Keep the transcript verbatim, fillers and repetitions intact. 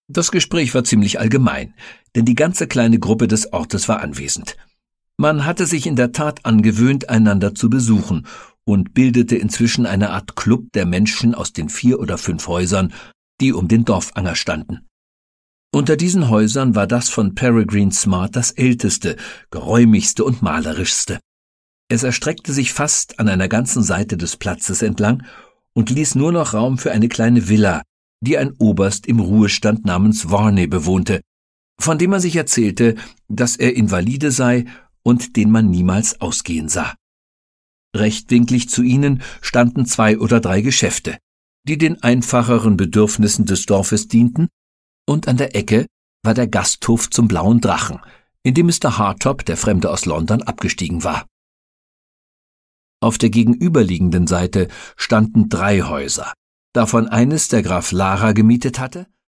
Das Gespräch war ziemlich allgemein, denn die ganze kleine Gruppe des Ortes war anwesend. Man hatte sich in der Tat angewöhnt, einander zu besuchen und bildete inzwischen eine Art Club der Menschen aus den vier oder fünf Häusern, die um den Dorfanger standen. Unter diesen Häusern war das von Peregrine Smart das älteste, geräumigste und malerischste. Es erstreckte sich fast an einer ganzen Seite des Platzes entlang und ließ nur noch Raum für eine kleine Villa, die ein Oberst im Ruhestand namens Varney bewohnte, von dem man sich erzählte, dass er Invalide sei und den man niemals ausgehen sah. Rechtwinklig zu ihnen standen zwei oder drei Geschäfte, die den einfacheren Bedürfnissen des Dorfes dienten, und an der Ecke war der Gasthof zum Blauen Drachen, in dem Mister Hartop, der Fremde aus London, abgestiegen war. Auf der gegenüberliegenden Seite standen drei Häuser, davon eines der Graf Lara gemietet hatte